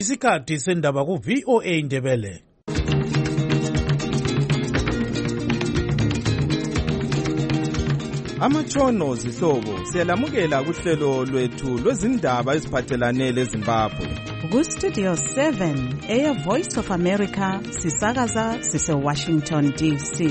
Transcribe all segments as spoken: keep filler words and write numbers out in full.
Isikhathi sendaba ku V O A Ndebele. Amatshono zihlobo siyalamukela kuhlelo lwethu lwezindaba eziphathelane leZimbabwe. Ku Studio seven, Air Voice of America, sisakaza sise Washington D C.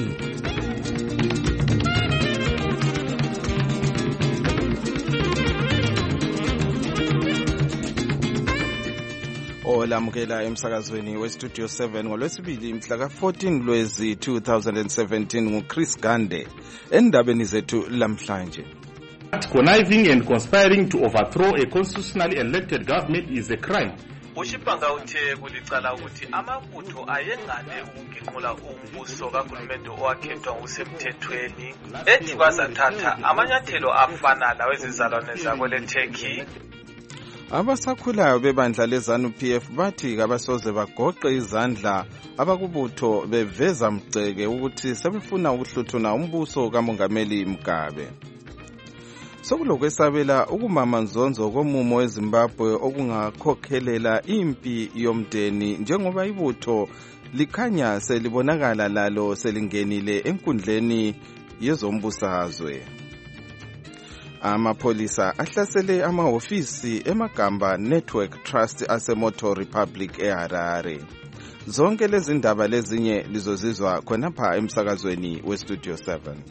Olamukela emsakazweni we Studio seven ngolwesibili mhla ka fourteen Lwezi two thousand seventeen nguChris Gande endabeni zethu lamhlanje. Conniving and conspiring to overthrow a constitutionally elected government is a crime. Ushipanga uthe kulicala ukuthi amabutho ayengane ukunginqula umbuso kahulumende owakhethwa ngokusemthethweni ethi kwazathatha amanyathelo afana lawezizalwane zakwele Turkey. Abasakhulayo bebandla leZANU P F bathi kabasoze bagoqe izandla abakubutho beveza mgceke ukuthi sebefuna ukuhluthuna umbuso kaMongameli Mugabe. Sokulokwesabela ukumama Nzonzo komumo weZimbabwe okungakhokhelela impi yomdeni njengoba ibutho likhanya selibonakala lalo selingenile enkundleni yezombusazwe. Amapholisa ahlasele amahofisi eMagamba Network Trust aseMoto Republic eHarare. Zonke lezi ndaba lezinye lizozizwa khonapha emsakazweni we Studio seven.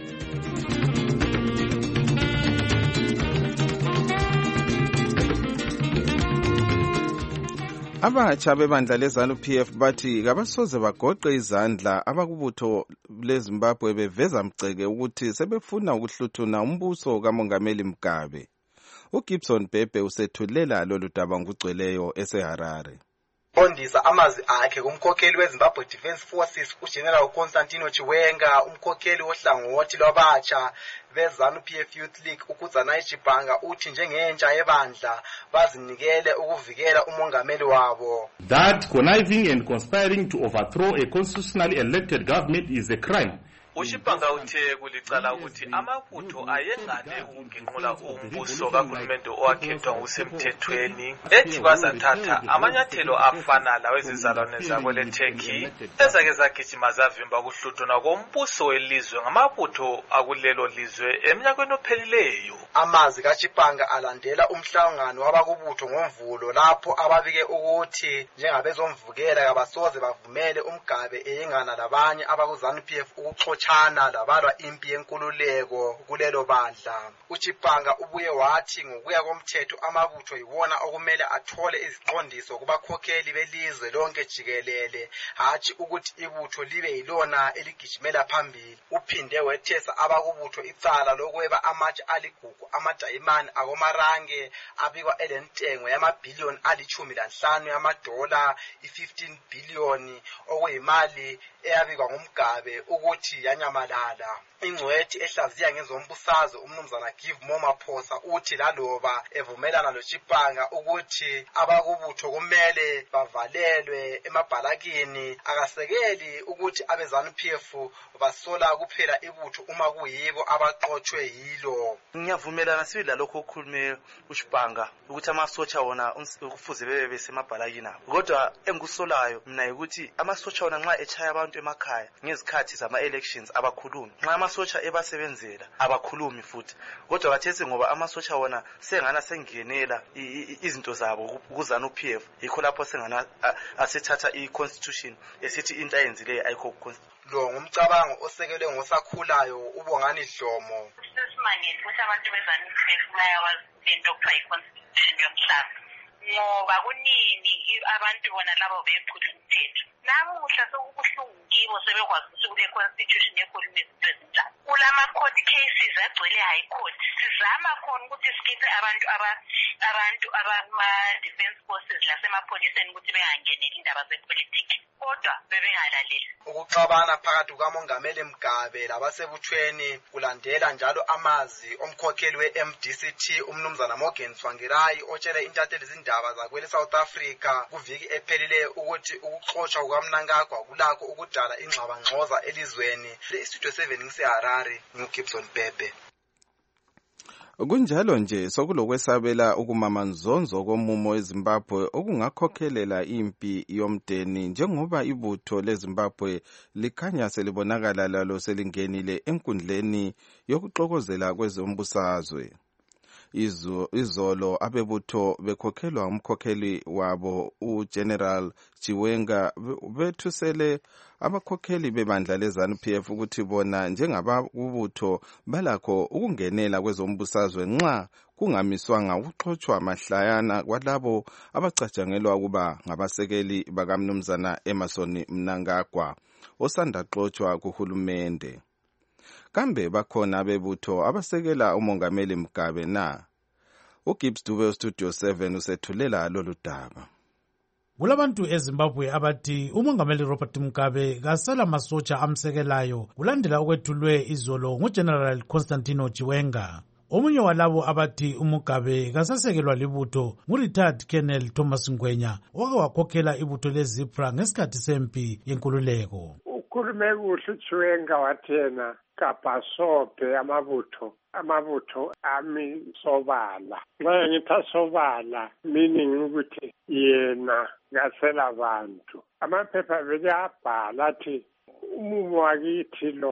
Abatsha bebandla leZANU P F bathi kabasoze bagoqe izandla abakubutho leZimbabwe beveza mgceke ukuthi sebefuna ukuhluthuna umbuso kaMongameli Mugabe. uGibson Bhebhe usethulela lolu daba ngugcweleyo eseHarare. Ondisa amazi akhe kumkhokheli weZimbabwe Defence Forces uGeneral Constantino Chiwenga, umkhokheli wohlangothi lwabatsha beZANU P F Youth League uKhudzanayi Chipanga uthi njengentsha yebandla bazinikele ukuvikela umongameli wabo. That conniving and conspiring to overthrow a constitutionally elected government is a crime. Ushipanga uthe kulicala ukuthi amabutho ayengane ukunginqula umbuso kahulumende owakhethwa ngokusemthethweni ethi kwazathatha amanyathelo afana lawezizalwane zakwele Turkey ezake zagijima zavimba ukuhluthuna kombuso welizwe ngamabutho akulelo lizwe eminyakeni ophelileyo. Amazi kaChipanga alandela umhlangano wabakubutho ngoMvulo lapho ababike ukuthi njengabezomvukela kabasoze bavumele uMgabe eyingana labanye abakuZANU P F ukuxoxana labalwa impi yenkululeko kulelo bandla. uChipanga ubuye wathi ngokuya komthetho amabutho yiwona okumele athole iziqondiso kubakhokheli belizwe lonke jikelele, hathi ukuthi ibutho libe yilona eligijimela phambili. Uphinde wethesa abakubutho icala lokweba amatshe aligugu amadayimani akomarange abikwa elentengo yamabhiliyoni alithumi lanhlanu yamadola i-fifteen billion okuyimali eyabikwa nguMgabe ukuthi yanyamalala. Ingcwethi ehlaziya ngezombusazwe umnumzana Give Momaphosa uthi laloba evumelana loChipanga ukuthi abakubutho kumele bavalelwe emabhalakini, akasekeli ukuthi abeZANU P F basola kuphela ibutho uma kuyibo abaqothwe yilo. Ngiyavumelana sibila lokho okukhulume uChipanga ukuthi amasotsha wona kufuze bebe besemabhalakini abo. Kodwa engikusolayo mina ukuthi amasotsha wona nxa echaya abantu emakhaya ngezikhathi zama elections abakhulumi. Nxa amasotsha ebasebenzela abakhulumi futhi. Kodwa bathese ngoba amasotsha wona sengana sengenela izinto zabo kuZANU P F, yikho lapho sengana asethatha iconstitution esithi into ayenzileyo ayikho constitution. Lo ngumcabango osekelwe ngosakhulayo uBongani Dlomo. Sesimangele ukuthi abantu beZANU P F bayawazi lento okuthiwa iconstitution yomhlaba. Ngoba kunini abantu bona labo bephula umthetho. Namuhla sokubuhlungu kibo sebekwazi ukuthi kule constitution yekhuluma izinto ezinjani. Kulama court cases agcwele high court sizama khona ukuthi sikhiphe abantu aba abantu abama defense forces lasemapholiseni ukuthi bengangeneli indaba zepolitiki, kodwa bebengalaleli. Ukuxabana phakathi kukaMongameli Mugabe labasebuthweni kulandela njalo amazi omkhokheli we-M D C T umnumzana Morgan Tsvangirai otshele intatheli izindaba zakwele South Africa kuviki ephelileyo ukuthi ukuxoxa kukaMnangagwa kulakho ukudala ingxabangxoza elizweni. Le Studio seven ngiseHarare, nguGibson Bhebhe. Kunjalo nje sokulokwesabela ukumamanzonzo komumo eZimbabwe okungakhokhelela impi yomdeni njengoba ibutho leZimbabwe likhanya selibonakala lalo selingenile enkundleni yokuxokozela kwezombusazwe. Izolo abebutho bekhokhelwa umkhokheli wabo uGeneral Chiwenga bethusele abakhokheli bebandla leZANU P F ukuthi bona njengabakubutho balakho ukungenela kwezombusazwe nxa kungamiswanga ukuxoxwa mahlayana kwalabo abacatshangelwa ukuba ngabasekeli bakamnumzana Emmerson Mnangagwa osanda xoxwa kuhulumende. Kambe bakhona bebutho abasekela umongameli Mugabe na? uGibbs Dube Studio seven usethulela lolu daba. Kulabantu eZimbabwe abathi umongameli Robert Mugabe kasala masotsha amsekelayo kulandela ukwethulwe izolo nguGeneral Constantino Chiwenga. Omunye walabo abathi uMugabe kasasekelwa libutho ngu-retired Colonel Thomas Ngwenya oke wakhokhela ibutho leZIPRA ngesikhathi sempi yenkululeko. Ukhulume kuhle uChiwenga wathena kabhasobhe amabutho amabutho ami sobala. Nxa ngithi asobala meaning ukuthi yena ngasela abantu. Amaphepha vele abhala athi umumo wakithi lo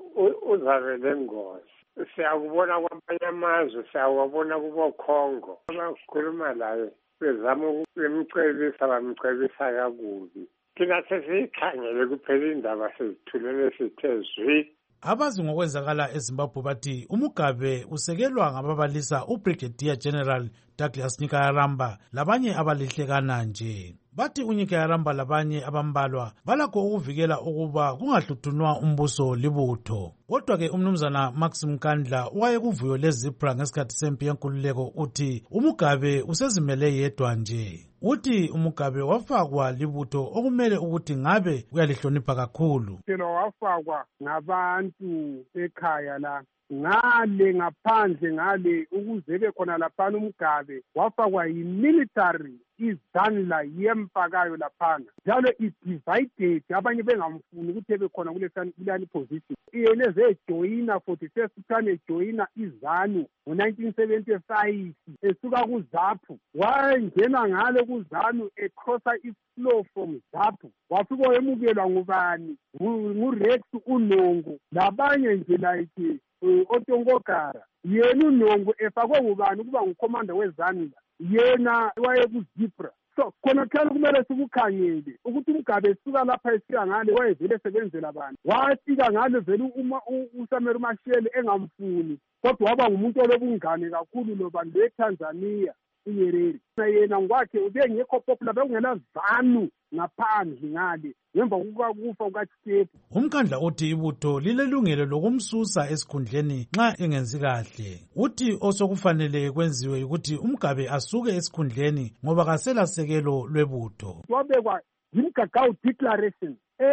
uzabe lengozi. Siyakubona kwamanye amazwe, siyawabona kubo Congo. Abakhuluma laye bezama ukumcebisa bamcebisa kakubi. Thina sesikhangele kuphela indaba sezithulele sithe zwi. Abazi ngokwenzakala eZimbabwe bathi uMugabe usekelwa ngababalisa uBrigadier General Douglas Nyikayaramba labanye abalihlekana nje. Bathi uNyikayaramba labanye abambalwa balakho ukuvikela ukuba kungahluthunwa umbuso libutho. Kodwa ke umnumzana Max Mkandla wayekuvuyo leZIPRA ngesikhathi sempi yenkululeko uthi uMugabe usezimele yedwa nje. Uthi uMugabe wafakwa libutho okumele ukuthi ngabe uyalihlonipha kakhulu. Yena wafakwa ngabantu ekhaya la ngale ngaphandle ngale ukuze bekhona laphana uMugabe wafakwa yi-military izandla yempakayo laphana njalo i-divided abanye bengamfuni ukuthi bekhona kuleyani position. Yena ezejoyina forty first time ejoyina izanu ngo-nineteen seventy-five esuka kuZAPU wangena ngale kuZANU ecrossa iflow from ZAPU wafika emukelwa ngubani nguRex uNongo labanye nje like oTongogara. Yena uNongo efakwe ngubani ukuba ngukomanda wezanu yena wayekuZIPRA. So khona khona kumele sikukhangele ukuthi uMugabe esuka lapha esika ngale wayevele esebenzela abantu wafika ngale vele uma uSamuel Mashele engamfuni kodwa waba ngumuntu olobungane kakhulu lobantu eTanzania uYerere. Yena ngokwakhe ubengekho popular bekungena ZANU ngaphandle ngale ngemva kokufa kukaChisepu. Umkhandla uthi ibutho lilelungelo lokumsusa esikhundleni nxa engenzi kahle. Uthi osokufanele kwenziwe ukuthi uMugabe asuke esikhundleni ngoba kaselasekelo lwebutho. Wabekwa yimgagao declaration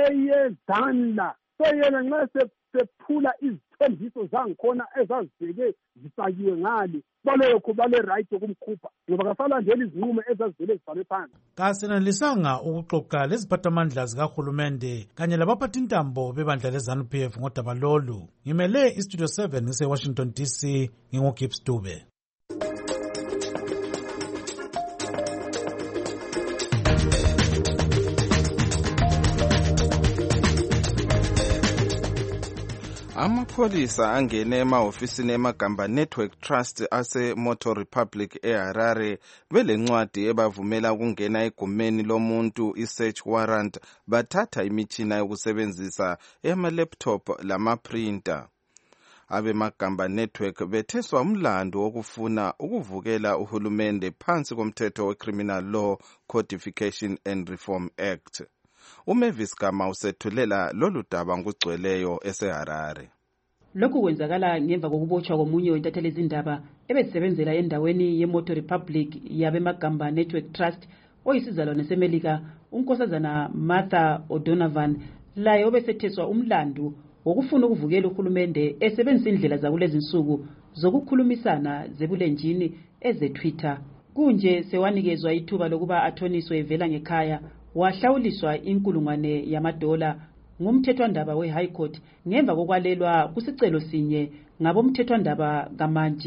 eyezandla. So yena nxa sephula izithembiso zangikhona ezazivele zifakiwe ngale balekho bale right yokumkhupha ngoba kasalandela izinqumo ezazivele zibhalwe phansi. Kasenelisanga ukuxoxa leziphathamandla zikahulumende kanye labaphathintambo bebandla leZANU P F ngodaba lolu. Ngimele iStudio seven ngise-Washington D C nginguGibbs Dube. Amapholisa angene emahofisini eMagamba Network Trust ase-Moto Republic eHarare belencwadi ebavumela ukungena egumeni lomuntu i-search warrant bathatha imitshina yokusebenzisa ema-laptop lama-printer. AbeMagamba Network betheswa umlando wokufuna ukuvukela uhulumende phansi komthetho we-Criminal Law Codification and Reform Act. uMavis Gama usethulela lolu daba ngugcweleyo eseHarare. Lokhu kwenzakala ngemva kokubotshwa komunye wentatheli izindaba ebesebenzela endaweni yeMoto Republic yabeMagamba Network Trust oyisizalwane seMelika unkosazana Martha O'Donovan laye obesetheswa umlando wokufuna ukuvukela uhulumende esebenzisa indlela zakulezi insuku zokukhulumisana zebulenjini eze-Twitter. Kunje sewanikezwa ithuba lokuba athoniswe evela ngekhaya wahlawuliswa inkulungwane yamadola ngumthethwandaba we-High Court ngemva kokwalelwa kusicelo sinye ngabomthethwandaba kaManji.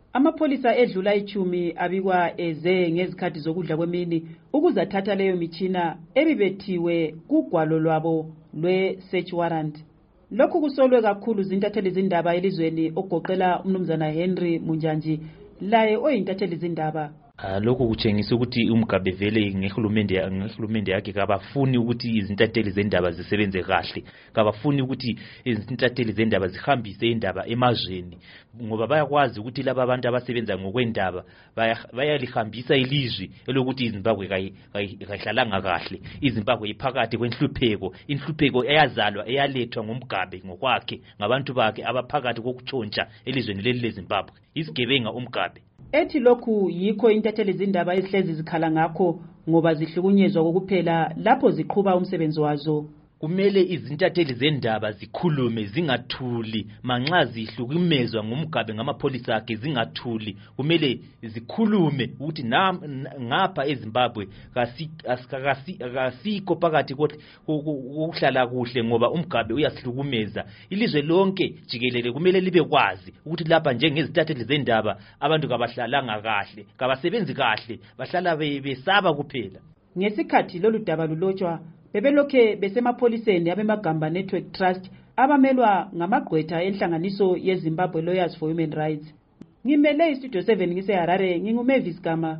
Amapholisa edlula ichumi abikwa eze ngezikhathi zokudla kwemini ukuze athatha leyo mitshina ebibethiwe kugwalo lwabo lwe-search warrant. Lokhu kusolwe kakhulu zintatheli zindaba elizweni ogoqela umnumzana Henry Munjanji laye oyintatheli zindaba. Uh, lokho kutshengisa ukuthi uMgabe vele ngehulumende ngehulumende yakhe kabafuni ukuthi izintatheli zendaba zisebenze kahle, kabafuni ukuthi izintatheli zendaba zihambise indaba emazweni, ngoba bayakwazi ukuthi laba abantu abasebenza ngokwendaba bayalihambisa ilizwi elokuthi iZimbabwe kayihlalanga kahle, iZimbabwe iphakathi kwenhlupheko, inhlupheko eyazalwa eyalethwa ngumGabe ngokwakhe ngabantu bakhe abaphakathi kokutshontsha elizweni leli leZimbabwe. Isigebenga uMgabe. Ethi lokhu yikho intatheli zindaba ezihlezi zikhala ngakho ngoba zihlukunyezwa kokuphela lapho ziqhuba umsebenzi wazo. Kumele izintatheli zendaba zikhulume zingathuli manxa zihlukumezwa ngumGabe ngamapholisa akhe, zingathuli. Kumele zikhulume ukuthi ngapha eZimbabwe kasikho phakathi kokuhlala kuhle ngoba uMgabe uyasihlukumeza. Ilizwe lonke jikelele kumele libe kwazi ukuthi lapha njengezintatheli zendaba abantu kabahlalanga kahle, kabasebenzi kahle, bahlala besaba kuphela. Ngesikhathi lolu daba lulotshwa bebelokhe besemapholiseni abemagamba Network Trust abamelwa ngamagqwetha enhlanganiso yeZimbabwe Lawyers for Human Rights. Ngimele iStudio seven ngiseHarare, nginguMavis Gama.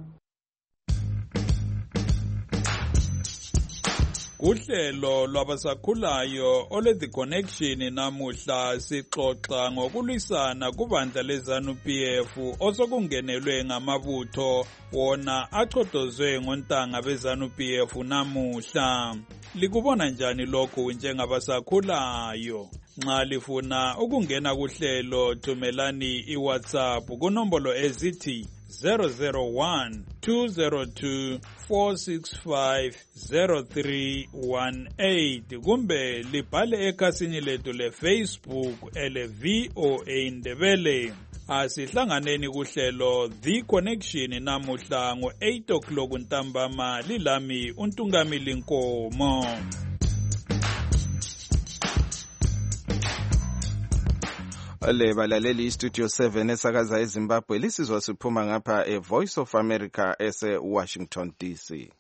Uhlelo lwabasakhulayo ole The Connection namuhla sixoxa ngokulwisana kubandla leZanu P F osokungenelwe ngamabutho wona achotozwe ngontanga beZanu P F namuhla. Likubona njani lokhu njengabasakhulayo? Nxa lifuna ukungena kuhlelo thumelani iWhatsApp kunombolo ezithi zero zero one two zero two four six five zero three one eight kumbe libhale ekhasini lethu leFacebook ele V O A Ndebele. Asihlanganeni kuhlelo The Connection namuhla ngo eight o'clock ntambama. Lilami uNtungamili Nkomo. Ale balaleli iStudio seven esakaza eZimbabwe lisizwa siphuma ngapha eVoice of America ese Washington D C.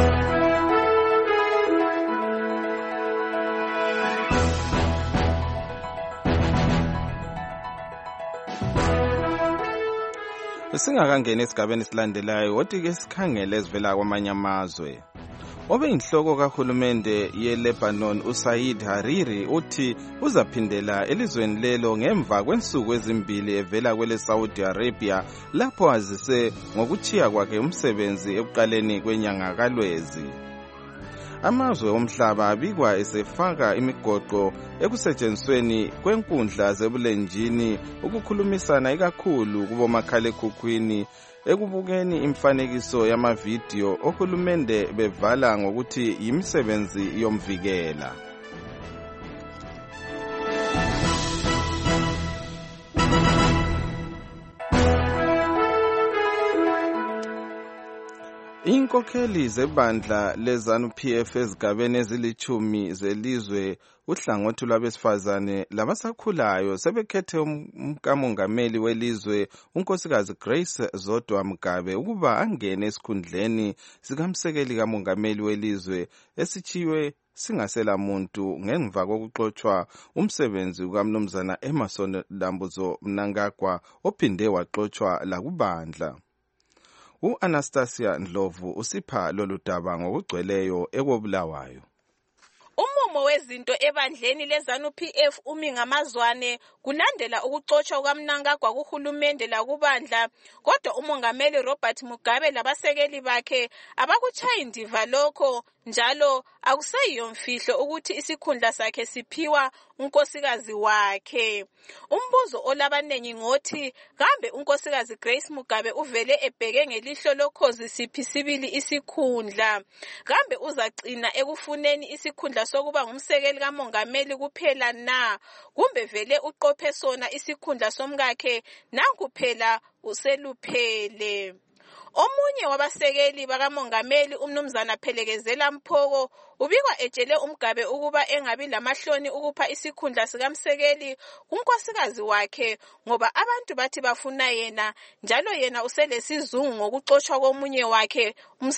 Singakangena esigabeni silandelayo wothi ke sikhangele ezivela kwamanye amazwe. Obe inhloko kahulumende yeLebanon uSaid Hariri uthi uzaphindela elizweni lelo ngemva kwensuku ezimbili evela kwele Saudi Arabia lapho azise ngokuthiya kwakhe umsebenzi ekuqaleni kwenyanga kaLwezi. Amazwe omhlaba abikwa esefaka imigoqo ekusetshenzisweni kwenkundla zebulenjini ukukhulumisana ikakhulu kubomakhalekhukhwini ekubukeni imfanekiso yamavidiyo ohulumende bevala ngokuthi yimisebenzi yomvikela. Inkokheli zebandla leZanu P F ezigabeni ezilithumi zelizwe uhlangothi lwabesifazane labasakhulayo sebekhethe umkamongameli welizwe unkosikazi Grace Zodwa Mugabe ukuba angene esikhundleni sikamsekeli kamongameli welizwe esichiwe singasela muntu ngemva kokuxoxwa umsebenzi ukaMnumzana Emmerson Dambuzo Mnangagwa ophinde waxoxwa la kubandla. U-Anastasia Ndlovu usipha lolu daba ngokugcweleyo ekobulawayo. Umumo wezinto ebandleni leZanu P F umi ngamazwane kulandela ukuxoxwa kukaMnangagwa kuhulumende lakubandla, kodwa umongameli Robert Mugabe labasekeli bakhe abakuchaya indiva lokho, njalo akuseyiyo mfihlo ukuthi isikhundla sakhe siphiwa unkosikazi wakhe. Umbuzo olabanengi ngothi kambe unkosikazi Grace Mugabe uvele ebheke ngelihlo lokhozi siphi sibili isikhundla? Kambe uzagcina ekufuneni isikhundla sokuba ngumsekeli kamongameli kuphela na, kumbe vele uqophe sona isikhundla somkakhe nanku phela useluphele? Omunye wabasekeli bakamongameli umnumzana Phelekezela Mphoko ubikwa etshele uMgabe ukuba engabi lamahloni ukupha isikhundla sikamsekeli kunkosikazi wakhe ngoba abantu bathi bafuna yena njalo yena uselesizungu ngokuxotshwa komunye wakhe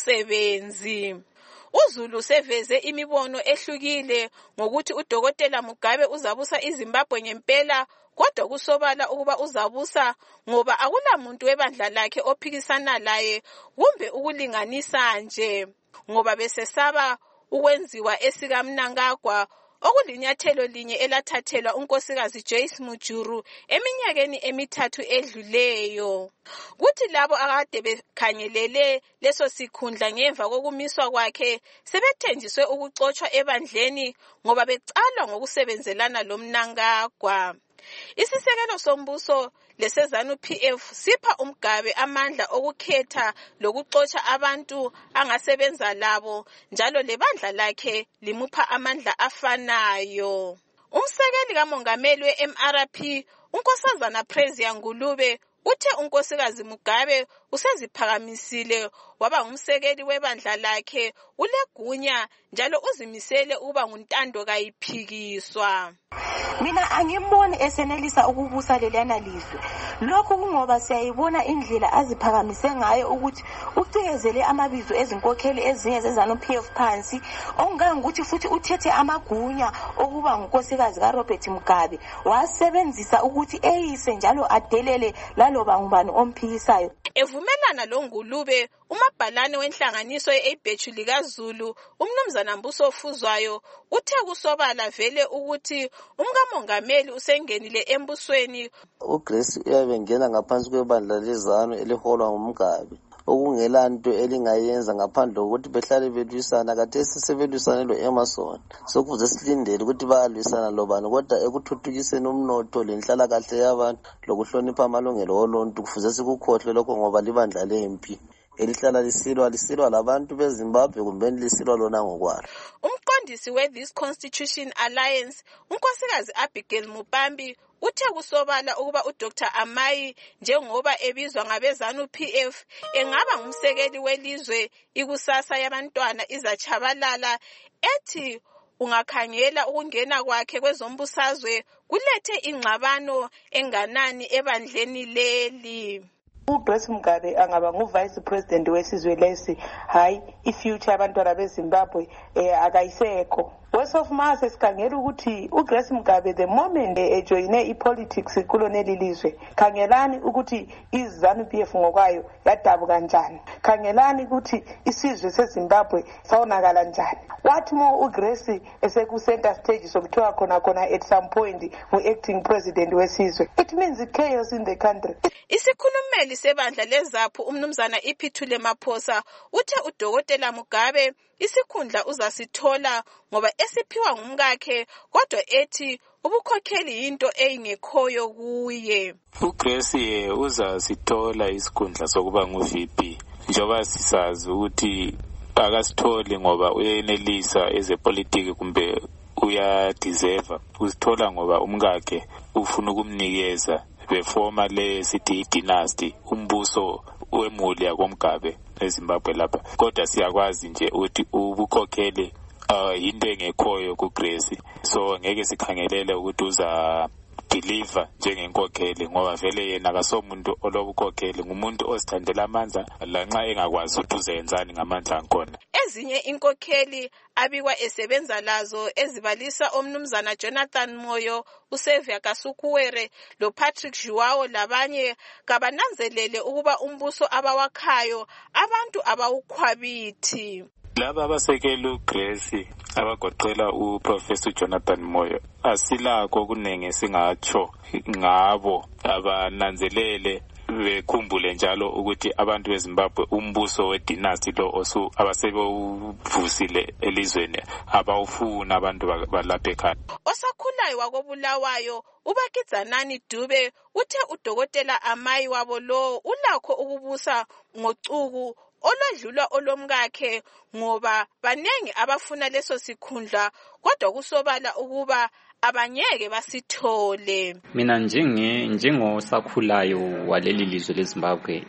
umsebenzi. uZulu seveze imibono ehlukile ngokuthi uDokotela Mugabe uzabusa iZimbabwe ngempela, kodwa kusobala ukuba uzabusa ngoba akulamuntu webandla lakhe ophikisana laye kumbe ukulinganisa nje, ngoba besesaba ukwenziwa esikaMnangagwa okulinyathelo linye elathathelwa unkosikazi Joyce Mujuru eminyakeni emithathu edluleyo. Kuthi labo akade bekhangelele leso sikhundla ngemva kokumiswa kwakhe sebethenjiswe ukuxotshwa ebandleni ngoba becalwa ngokusebenzelana loMnangagwa. Isisekelo sombuso lesezanu P F sipha uMgabe amandla okukhetha lokuxotsha abantu angasebenza labo njalo lebandla lakhe limupha amandla afanayo. Umsekeli kamongameli we-M R P unkosazana Prezia Ngulube uthe unkosikazi Mugabe useziphakamisile waba ngumsekeli webandla lakhe, ulegunya njalo uzimisele ukuba nguntando kayiphikiswa. Mina angimboni esenelisa ukubusa leliyana lizwe. Lokhu kungoba siyayibona indlela aziphakamise ngayo ukuthi uciyezele amabizo ezinkokheli ezinye zezanu P F phansi, ongangukuthi futhi uthethe amagunya okuba ngunkosikazi kaRobert Mugabe wasebenzisa ukuthi eyise njalo adelele laloba ngubani omphikisayo. Evumelana loNgulube, umabhalane wenhlanganiso ye-Abethu likaZulu umnumzana Mbuso Fuzwayo uthe kusobala vele ukuthi umkamongameli usengenile embusweni. uGrace uyabengena ngaphansi kwebandla lezanu eliholwa nguMgabe okungelanto elingayenza ngaphandle kokuthi behlale belwisana. Khathesi sebelwisana lo-Emerson, sokuze silindele ukuthi bayalwisana lobani, kodwa ekuthuthukiseni umnotho lenhlalakahle yabantu lokuhlonipha amalungelo oluntu kufuze sikukhohlwe lokho ngoba libandla lempi elihlala lisilwa lisilwa labantu beZimbabwe kumbe lisilwa lona ngokwalo. Umqondisi we-This Constitution Alliance unkosikazi Abigail Mupambi uthe kusobala ukuba uDoctor Amai njengoba ebizwa ngabezanu P F engaba ngumsekeli welizwe ikusasa yabantwana izachabalala, ethi ungakhangela ukungena kwakhe kwezombusazwe kulethe ingxabano enganani ebandleni leli. uGrace Mugabe angaba ngu-vice president wesizwe lesi, hayi i-future abantwana beZimbabwe eh, akayisekho. West of Mars sikhangela ukuthi uGrace Mugabe the moment ejoyine ipolitics kuloneli lizwe, khangelani ukuthi izanu P F ngokwayo yadabuka kanjani, khangelani ukuthi isizwe seZimbabwe sawonakala njani. What more uGrace eseku-center stage sokuthiwa khona khona at some point ngu-acting president wesizwe. It means chaos in the country. Isikhulumeli sebandla lezaphu umnumzana Iphithule Maphosa uthe uDokotela Mugabe isikhundla uzasithola ngoba esiphiwa ngumkakhe, kodwa ethi ubukhokheli into eyingekhoyo kuye. uGrace uzasithola isikhundla sokuba ngu-V P njengoba sisazi ukuthi akasitholi ngoba uyenelisa ezepolitiki kumbe uyadeserve. Uzithola ngoba umkakhe ufuna ukumnikeza befoma le sithi dynasty umbuso wemuli yakoMgabe eZimbabwe lapha, kodwa siyakwazi nje ukuthi ubukhokheli uh, into engekhoyo kuGrace, so ngeke sikhangelele ukuthi uza deliver njengenkokheli ngoba vele yena akasomuntu olobukhokheli, ngumuntu ozithandela amandla lanxa engakwazi ukuthi uzenzani ngamandla akhona. Ezinye inkokheli abikwa esebenza lazo ezibalisa omnumzana Jonathan Moyo, uSevia Kasukuwere loPatrick Juwao labanye kabananzelele ukuba umbuso abawakhayo abantu abawukhwabithi. Laba abasekela uGrace abagoqela uProfessor Jonathan Moyo asilakho kunenge singatsho ngabo abananzelele bekhumbule njalo ukuthi abantu beZimbabwe umbuso wedynasty lo osu abasebewuvusile elizweni abawufuna abantu balapha ekhaya. Osakhulayo wakobulawayo uBakidzanani Dube uthe uDokotela Amai wabo lo ulakho ukubusa ngocuku olwadlula olomkakhe ngoba banengi abafuna leso sikhundla, kodwa kusobala ukuba abanyeke basithole. Mina njenge njengosakhulayo waleli lizwe leZimbabwe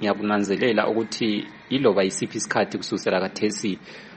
ngiyakunanzelela ukuthi iloba isiphi isikhathi kususela kathesi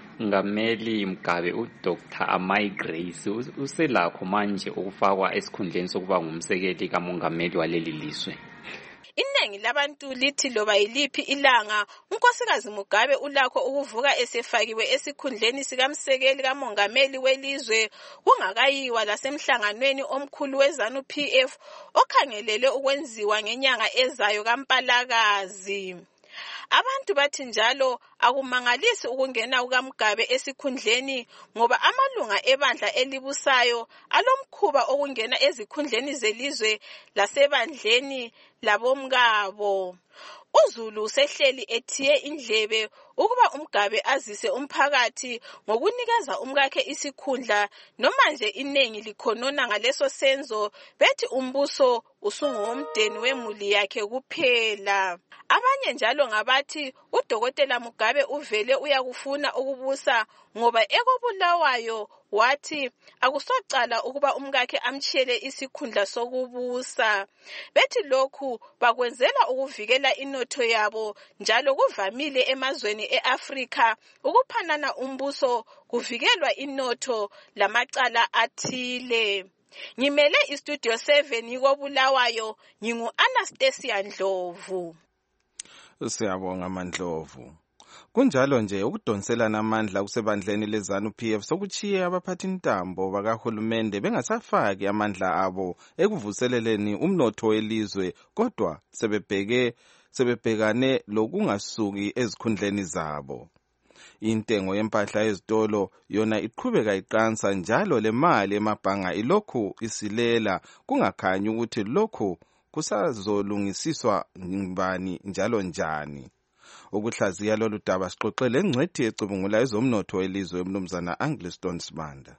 ngameli Mugabe uDoctor Amai Grace uselakho manje ukufakwa esikhundleni sokuba ngumsekeli kamongameli waleli lizwe. Iningi labantu lithi loba yiliphi ilanga unkosikazi Mugabe ulakho ukuvuka esefakiwe esikhundleni sikamsekeli kamongameli welizwe kungakayiwa lasemhlanganweni omkhulu weZanu P F okhangelele ukwenziwa ngenyanga ezayo kaMpalakazi. Abantu bathi njalo akumangalisi ukungena kukaMugabe esikhundleni ngoba amalunga ebandla elibusayo alomkhuba okungena ezikhundleni zelizwe lasebandleni labomkabo. UZulu usehleli ethiye indlebe ukuba uMugabe azise umphakathi ngokunikeza umkakhe isikhundla noma nje inengi likhonona ngaleso senzo bethi umbuso usungomdeni wemuli yakhe kuphela. Abanye njalo ngabathi uDokotela Mugabe uvele uyakufuna ukubusa ngoba ekobulawayo wathi akusocala ukuba umkakhe amtshiyele isikhundla sokubusa. Bethi lokhu bakwenzela ukuvikela inotho yabo njalo kuvamile emazweni eAfrika ukuphanana umbuso kuvikelwa inotho lamacala athile. Ngimele iStudio seven yikobulawayo ngingu Anastasia Ndlovu. Siyabonga Mandlovu. Kunjalo nje ukudonselana amandla kusebandleni leZanu P F sokuchiye abaphathi intambo bakahulumende bengasafaki amandla abo ekuvuseleleni umnotho welizwe kodwa sebebheke sebebhekane lokungasuki ezikhundleni zabo. Intengo yempahla ezitolo yona iqhubeka iqansa njalo le mali emabhanga ilokhu isilela kungakhanyi ukuthi lokhu kusazolungisiswa ngibani njalo njani. Ukuhlaziya lolu daba sixoxele engcwethi ecubungula ezomnotho welizwe umnumzana Angliston Sibanda.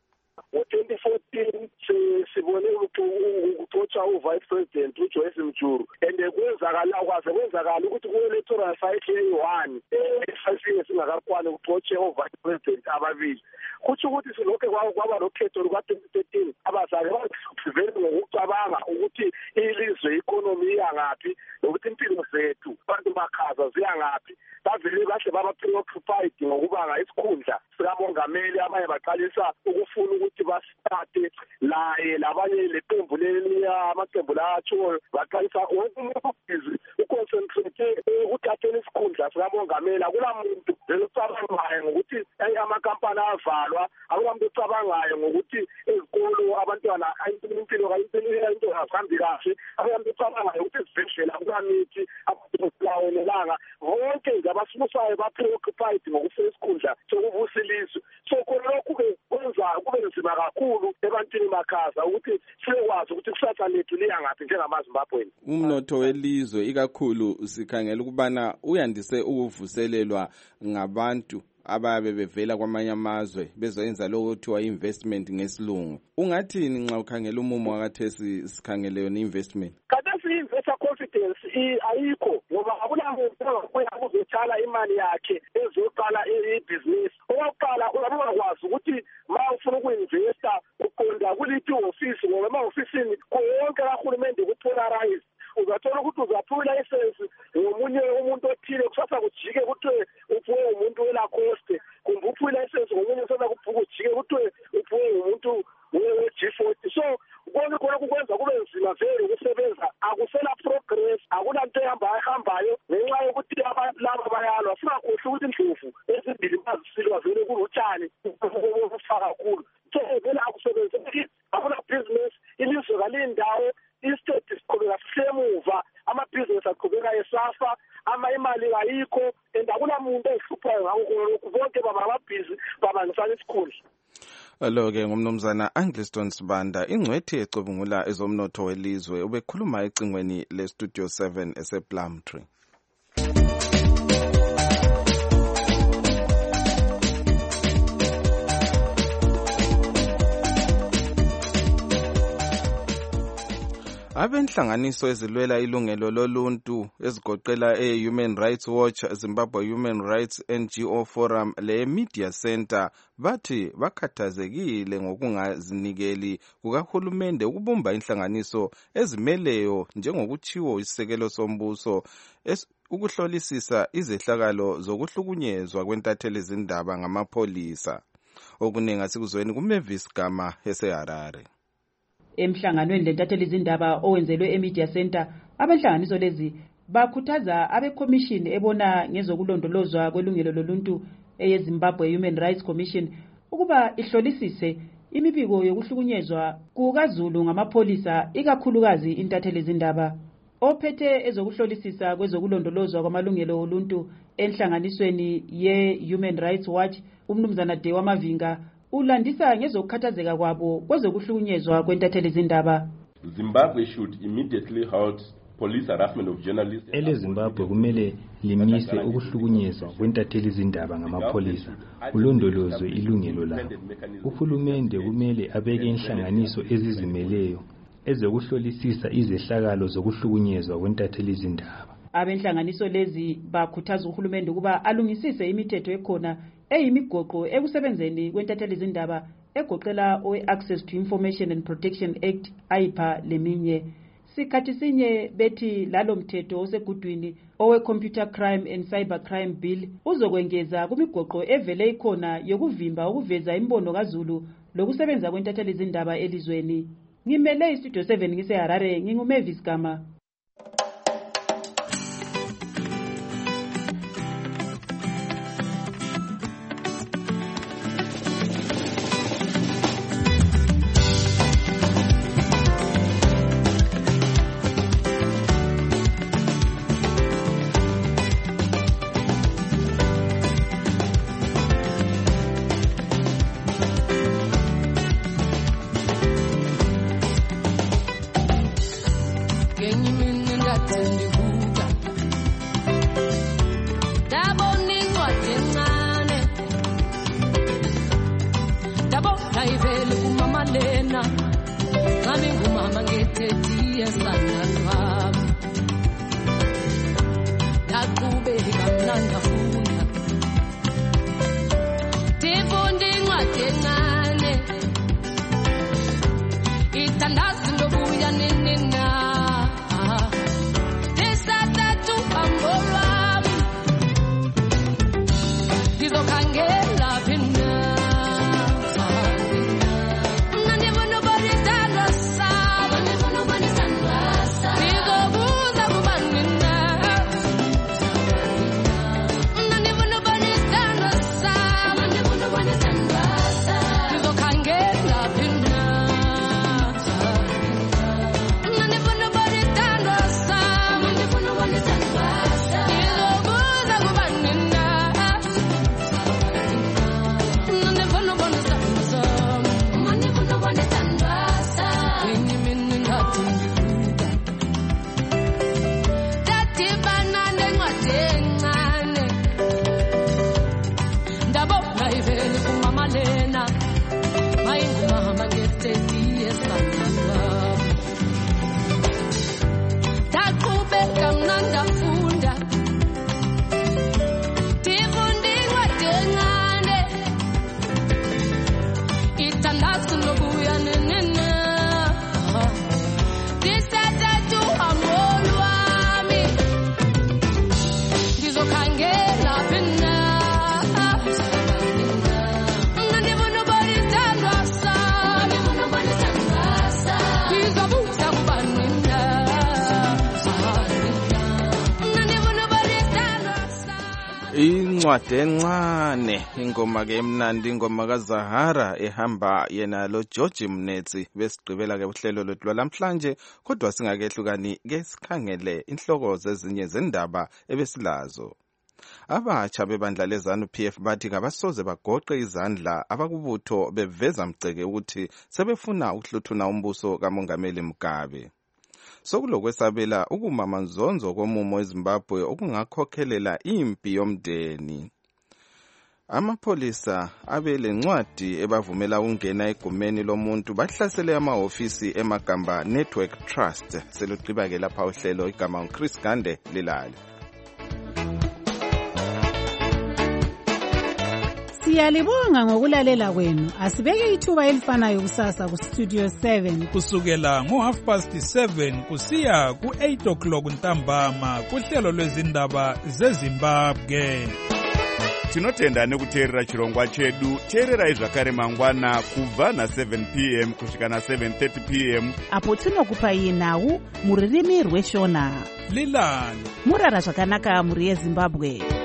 twenty fourteen sibone ukuxotsha uvice president uJoyce Mjuru and kwenzakala kwaze kwenzakala ukuthi ku-electoral cycle eyi-one esasine singakakwani ukuxotshe uvice president ababili kutsho ukuthi silokhe kwaba lokhetho luka-twenty thirteen abazali basivele ngokucabanga ukuthi ilizwe ikonomi iyangaphi nokuthi impilo zethu abantu bakhaza ziyangaphi bavele bahle baba preoccupied ngokubanga isikhundla sikamongameli abanye baqalisa ukufuna ukuthi basithathe laye labanye leqembu leliya amaqembu latsho baqalisa wonke umuntu busy uconcentrate ukuthathela isikhundla sikamongameli akulamuntu lecabangayo ngokuthi amakampani avalwa akulamuntu ocabangayo ngokuthi ezikolo abantwana impilo kayimpilo into ahambi kahle akulamuntu ocabangayo ukuthi izibhedlela akulamithi abawonelanga bonke nje abasibusayo ba-preoccupied ngokufuna isikhundla sokubusa ilizwe so khonalokhu-ke kwenza kube nzima kakhulu ebantwini bakhaza ukuthi sikwazi ukuthi kusasa lethu liyangaphi njengamazimbabweni. Umnotho welizwe ikakhulu sikhangela ukubana uyandise ukuvuselelwa ngabantu ababe bevela kwamanye amazwe bezoyenza lokho kuthiwa investment ngesilungu. Ungathini nxa ukhangela umumo wakathesi sikhangele yona investment? Khathesi investor confidence ayikho ngoba akulamuntu uzotshala imali yakhe ezoqala ibhizinisi. Okokuqala ungakwazi ukuthi ma ufuna uku-investa uqonda kuliphi ihhovisi ngoba ema-ofisini konke kahulumende ku-polarize uzathola ukuthi uzaphiwa ilayisensi ngomunye umuntu othile kusasa kujike kuthiwe uphiwe umuntu welacoste kumbe uphiwe ilayisensi ngomunye kusasa kujike kuthiwe uphiwe umuntu we-G forty. So konke khona kukwenza kube nzima vele ukusebenza akusela progress akulanto ehambayo ngenxa yokuthi abantu laba bayalwa singakhohlwa ukuthi indlovu ezimbili bazisilwa vele kulutshani okufa kakhulu so vele akusebenzeki akuna business ilizwe kalindawo istate siqhubeka sisemuva amabhizinesi aqhubeka esafa ama imali kayikho and akulamuntu ehluphayo ngakho bonke baba ababhizi babangisana isikhundla. Alo-ke ngumnumzana Angliston Sibanda ingcwethi ecubungula ezomnotho welizwe ubekhuluma ecingweni leStudio seven esePlumtree. Abenhlanganiso ezilwela ilungelo loluntu ezigoqela e-Human Rights Watch, Zimbabwe Human Rights N G O Forum le Media Center bathi bakhathazekile ngokungazinikeli kukahulumende ukubumba inhlanganiso ezimeleyo njengokutshiwo isisekelo sombuso ukuhlolisisa izehlakalo zokuhlukunyezwa kwentatheli zindaba ngamapholisa. Okuningi asikuzweni kuMavis Gama eseHarare. Emhlanganweni lentatheli zindaba owenzelwe eMedia Center, abenhlanganiso lezi bakhuthaza abekomishini ebona ngezokulondolozwa kwelungelo loluntu eyeZimbabwe Human Rights Commission ukuba ihlolisise imibiko yokuhlukunyezwa kukaZulu ngamapholisa ikakhulukazi intatheli zindaba. Ophethe ezokuhlolisisa kwezokulondolozwa kwamalungelo oluntu enhlanganisweni ye-Human Rights Watch, umnumzana Dewa Mavinga, ulandisa ngezokukhathazeka kwabo kwezokuhlukunyezwa kwentatheli zindaba. Zimbabwe should immediately halt police harassment of journalists. Ele Zimbabwe kumele limise ukuhlukunyezwa kwentatheli zindaba ngamapholisa, ulondolozwe ilungelo labo. Uhulumende kumele abeke inhlanganiso ezizimeleyo ezokuhlolisisa izehlakalo zokuhlukunyezwa kwentatheli zindaba. Abenhlanganiso lezi bakhuthaza uhulumende ukuba alungisise imithetho ekhona eyimigoqo ekusebenzeni kwentatheli zindaba egoqela o-Access to Information and Protection Act ayipha leminye. Sikhathi sinye bethi lalo mthetho osegudwini owe-Computer Crime and Cyber Crime Bill uzokwengeza kumigoqo evele ikhona yokuvimba ukuveza imbono kaZulu lokusebenza kwentatheli zindaba elizweni. Ngimele istudio seven ngiseHarare, nginguMavis Gama. Incwadi encane, ingoma ke emnandi, ingoma kaZahara ehamba yena lo George Mnetsi. Besigqibela ke uhlelo lwethu lwalamhlanje, kodwa singakehlukani ke sikhangele inhloko zezinye zendaba ebesilazo. Abatsha bebandla leZANU P F bathi kabasoze bagoqe izandla abakubutho beveza mgceke ukuthi sebefuna ukuhluthuna umbuso kaMongameli Mugabe. Sokulokwesabela ukumama nzonzo komumo eZimbabwe okungakhokhelela impi yomdeni. Amapolisa abele ncwadi ebavumela ukungena egumeni lomuntu bahlasele amahofisi eMagamba Network Trust. Seluqiba ke lapha uhlelo igama uChris Gande lilale. Siyalibonga ngokulalela kwenu. Asibeke ithuba elifanayo kusasa ku Studio seven kusukela ngo half past seven kusiya ku eight o'clock ntambama kuhlelo lwezindaba zeZimbabwe. Tinotenda nekuteerera chirongwa chedu. Teererai zvakare mangwana kubva na seven p m kusvika na seven thirty p m apo tinokupai nhau muririmi rweshona. Lilani murara zvakanaka muri yeZimbabwe.